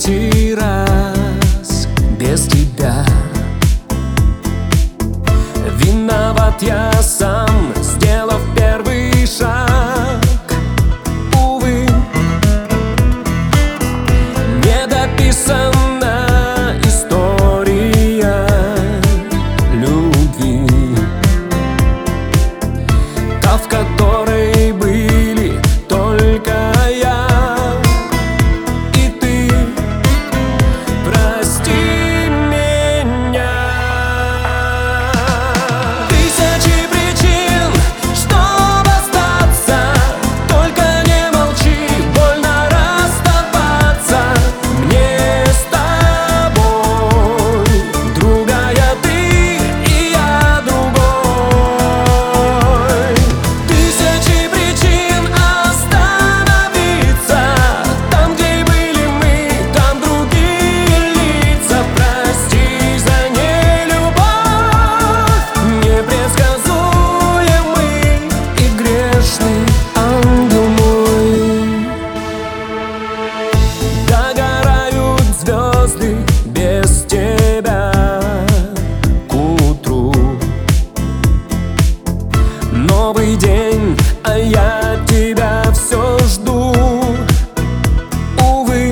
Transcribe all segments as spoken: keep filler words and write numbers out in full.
третий раз без тебя. Виноват я сам, сделав первый шаг. Увы, недописана история любви, та, в которой были только я и ты. Прости меня. Тысячи причин, чтобы остаться, только не молчи, больно расставаться мне с тобой. Другая ты и я другой. Тысячи причин остановиться там, где были мы, там другие лица. Прости за нелюбовь, непредсказуемый и грешный ангел мой. Догорают звезды без тебя к утру. Новый день, а я тебя все жду. Увы,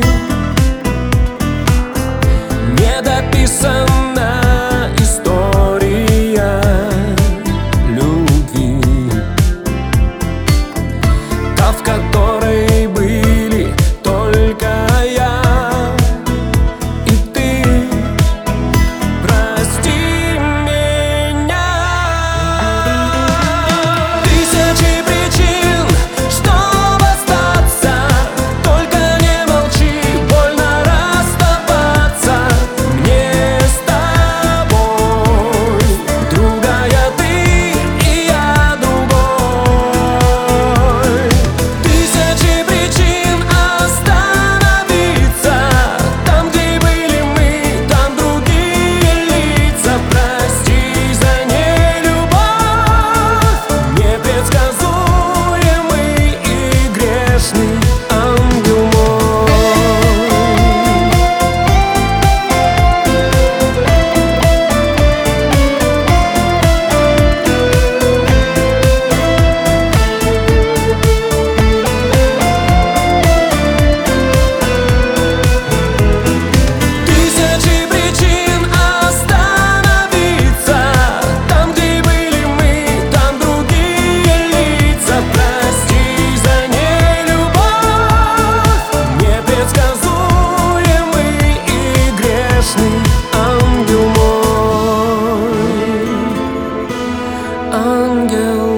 недописана история любви, та, в которой были только я и ты. Прости меня. Тысячи причин, чтобы остаться, только не молчи, больно расставаться мне с тобой. Другая ты и я другой. Тысячи причин остановиться там, где были мы, там другие лица. Прости за нелюбовь, непредсказуемый и грешный ангел мой. Тысячи причин остановиться там, где были мы, там другие лица. Прости за нелюбовь, непредсказуемый и грешный ангел мой. Ангел